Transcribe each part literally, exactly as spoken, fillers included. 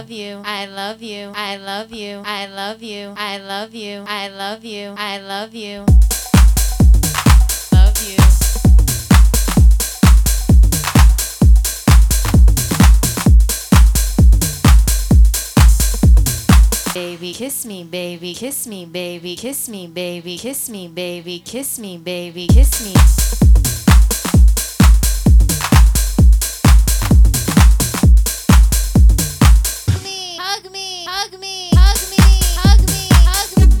you, I love you, I love you, I love you, I love you, I love you, I love you, love you. Baby, kiss me, baby, kiss me, baby, kiss me, baby, kiss me, baby, kiss me, baby, kiss me. Hug me, hug me, hug me, hug me, hug me.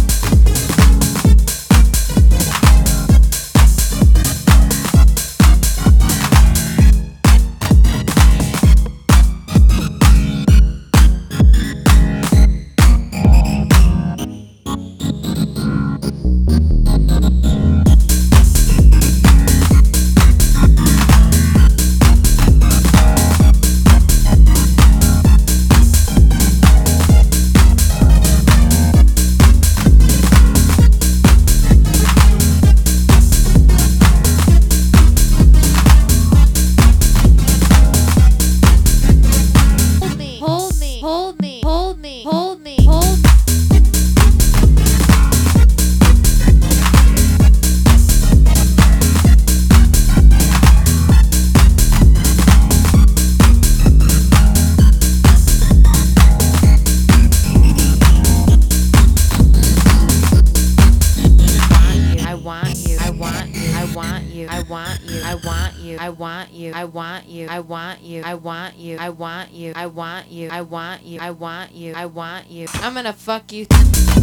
Hold me, hold me, hold me, hold me. I want you, I want you, I want you, I want you, I want you, I want you, I want you, I want you, I want you, I want you, I want you, I want you, I want you, I want you. I'm gonna fuck you.